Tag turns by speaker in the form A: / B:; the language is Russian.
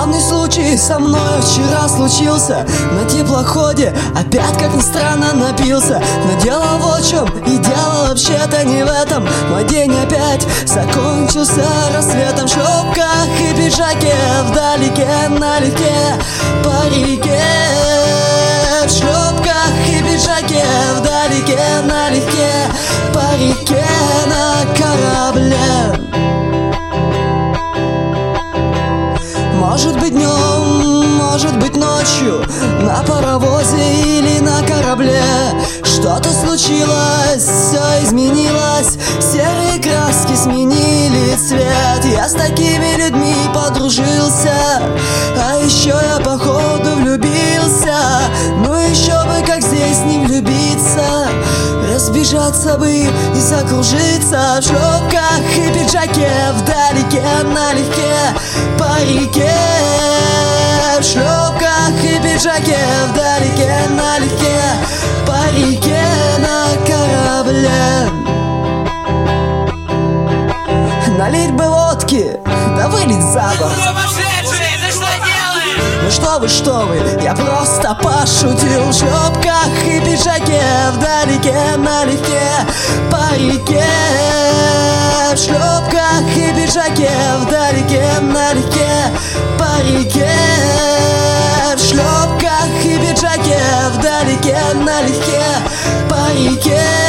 A: Подобный случай со мной вчера случился. На теплоходе опять, как ни странно, напился. Но дело вот в чем, и дело вообще-то не в этом. Мой день опять закончился рассветом. В шлепках и пиджаке вдалеке, налегке по реке. В шлепках и пиджаке вдалеке, налегке по реке на корабле. Может быть днем, может быть ночью, на паровозе или на корабле. Что-то случилось, все изменилось, серые краски сменили цвет. Я с такими людьми подружился, а еще я походу влюбился. Ну еще бы, как здесь не влюбиться, разбежаться бы и закружиться. В шлепках и пиджаке вдалеке, налегке по реке. В шлепках и пиджаке вдалеке, налегке по реке на корабле. Налить бы водки, да вылить за борт. Ну что вы, я просто пошутил. В шлепках и пиджаке вдалеке, налегке по реке. В шлепках и пиджаке вдалеке, налегке по реке. В шлепках и пиджаке вдалеке, налегке по реке.